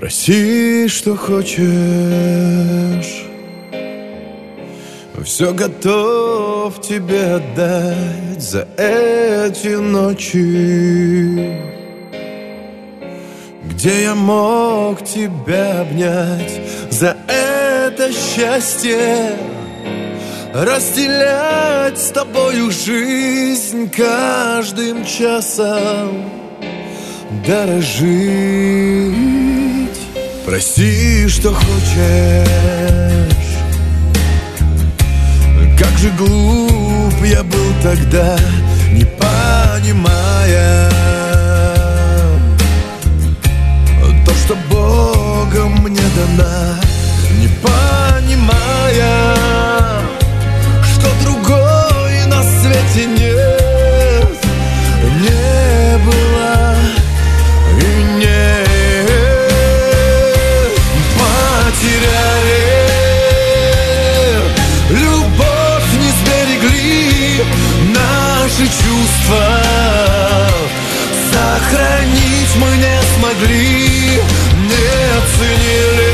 Проси, что хочешь, все готов тебе отдать за эти ночи, где я мог тебя обнять, за это счастье, разделять с тобою жизнь каждым часом, дорожить. Проси, что хочешь. Как же глуп я был тогда, не понимая то, что Богом мне дана, не понимая, что другой на свете нет, не было и нет. Потеряли любовь, не сберегли наши чувства, сохранить мы не смогли, не оценили,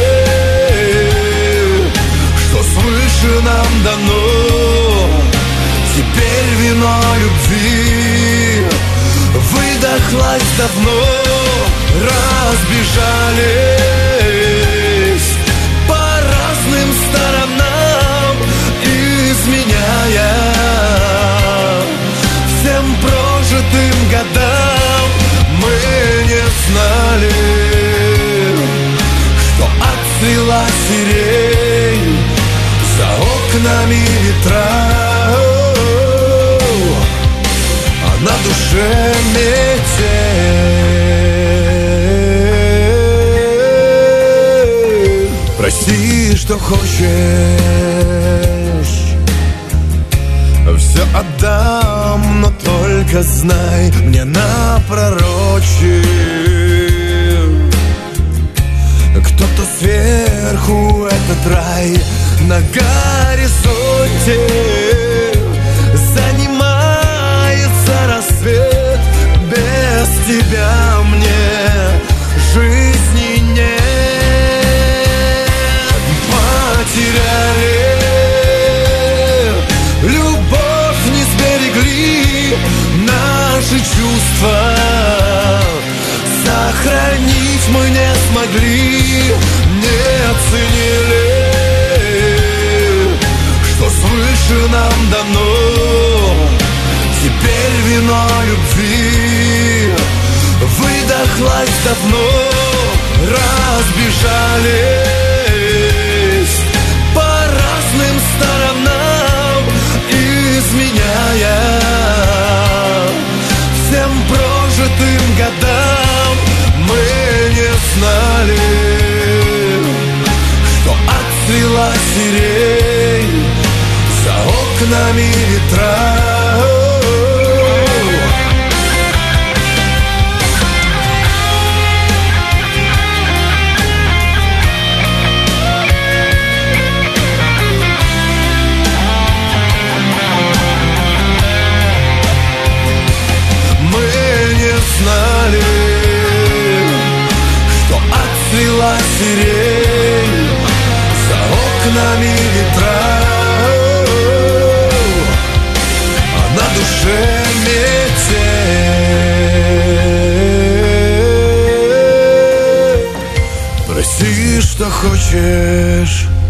что свыше нам дано. Теперь вино любви выдохлась давно, разбежались по разным сторонам, изменяя всем прожитым годам. Мы не знали, что отцвела сирень, за окнами ветра, а на душе метель. Проси, что хочешь, все отдам, но только знай, мне напророчил кто-то сверху этот рай на горизонте. Занимается рассвет, без тебя мне жизни нет. Потеряли любовь, не сберегли наши чувства, сохранить мы не смогли, не оценили, что свыше нам дано. Теперь вино любви выдохлась давно, разбежались по разным сторонам, изменяя всем прожитым годам. Мы не знали, что отцвела сирень, за окнами ветра. Знали, что отцвела сирень, за окнами ветра, а на душе метель. Проси, что хочешь.